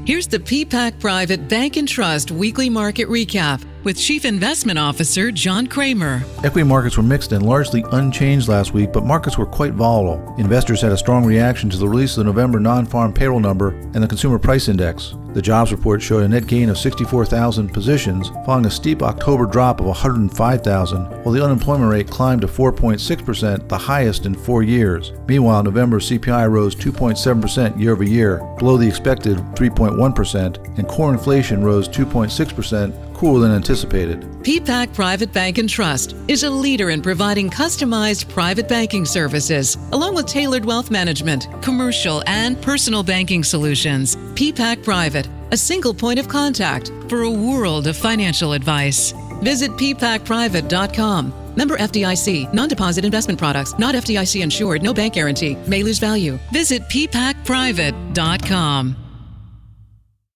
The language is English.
Here's the PPAC Private Bank and Trust Weekly Market Recap with Chief Investment Officer John Kramer. Equity markets were mixed and largely unchanged last week, but markets were quite volatile. Investors had a strong reaction to the release of the November non-farm payroll number and the consumer price index. The jobs report showed a net gain of 64,000 positions, following a steep October drop of 105,000, while the unemployment rate climbed to 4.6%, the highest in 4 years. Meanwhile, November CPI rose 2.7% year over year, below the expected 3.1%, and core inflation rose 2.6%, cooler than anticipated. PPAC Private Bank and Trust is a leader in providing customized private banking services, along with tailored wealth management, commercial, and personal banking solutions. PPAC Private, a single point of contact for a world of financial advice. Visit ppacprivate.com. Member FDIC. Non-deposit investment products. Not FDIC insured. No bank guarantee. May lose value. Visit ppacprivate.com.